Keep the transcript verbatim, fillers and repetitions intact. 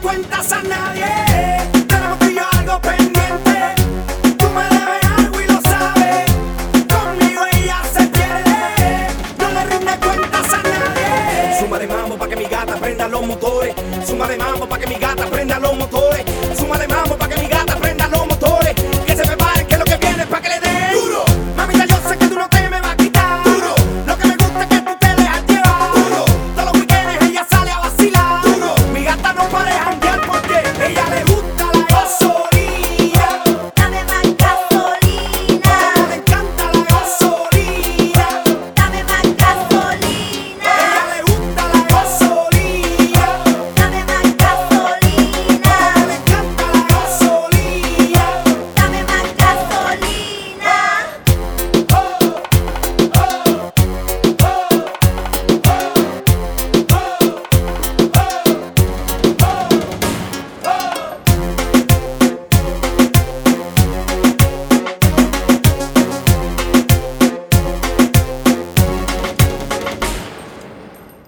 cuentas a nadie. Tenemos tú y yo algo pendiente. Tú me debes algo y lo sabes. Conmigo ella se pierde. No le rinde cuentas a nadie. Suma de mambo pa' que mi gata prenda los motores. Suma de mambo pa' que mi gata prenda los motores. Suma de mambo.